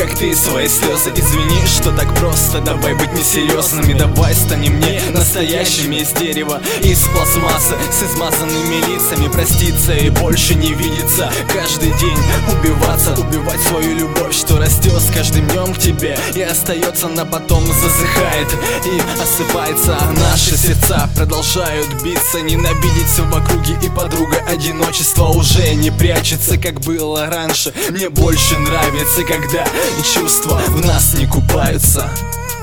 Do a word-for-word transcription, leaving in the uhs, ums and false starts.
как ты свои слезы. Извини, что так просто, давай быть несерьезными. Давай станем не настоящими из дерева, из пластмассы, с измазанными лицами. Проститься и больше не видеться. Каждый день убиваться, убивать свою любовь, что растет с каждым днем к тебе и остается на потом, засыхает и осыпается. Наши сердца продолжают биться, ненавидеть все в округе, и подруга одиночество уже не прячется, как было раньше. Мне больше нравится, когда чувства в нас не купаются.